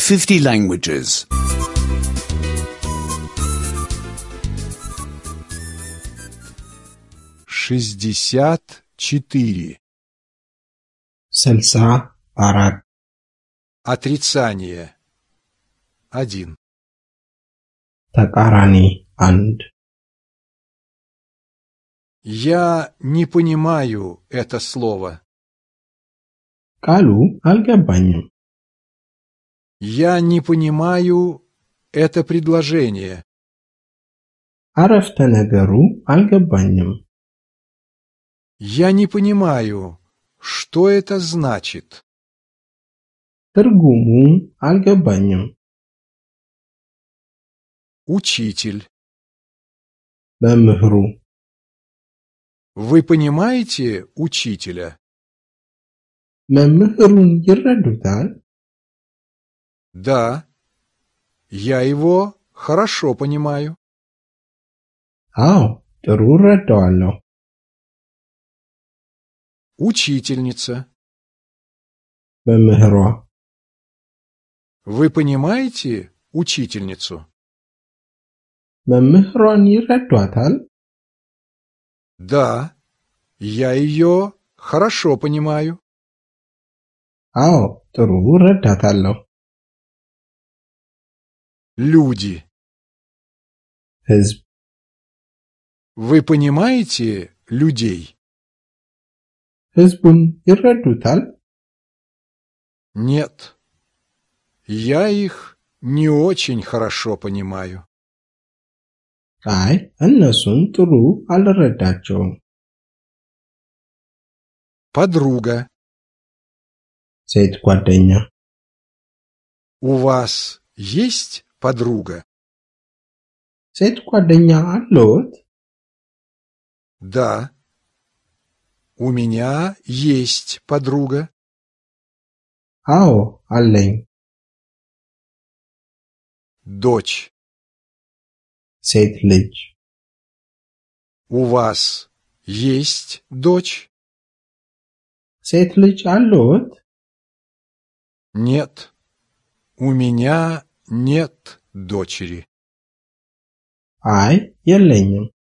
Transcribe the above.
50 languages. 64. 64 Отрицание. 1. ተቃራኒ 1 Я не понимаю это слово. ቃሉ አልገባኝም። Я не понимаю это предложение. አረፍተ ነገሩ አልገባኝም። Я не понимаю, что это значит. ትርጉሙ አልገባኝም። Учитель. መምህሩ Вы понимаете учителя? መምህሩን ይረዱታል? Да, я его хорошо понимаю. አዎ፣ ጥሩ እረዳዋለሁ። Учительница. መምህሯ Вы понимаете учительницу? መምህሯን ይረዷታል? Да, я ее хорошо понимаю. አዎ፣ ጥሩ እረዳታለሁ። Люди. ሕዝብ Вы понимаете людей? ሕዝቡን ይረዱታል? Нет, я их не очень хорошо понимаю. አይ፣ እነሱን ጥሩ አልረዳቸውም። Подруга. ሴት ጓደኛ У вас есть подруга? ሴት ጓደኛ አለዎት? Да, у меня есть подруга. አዎ፣ አለኝ። Дочь. ሴት ልጅ У вас есть дочь? ሴት ልጅ አለዎት? Нет, у меня нет дочери. አይ፣ የለኝም።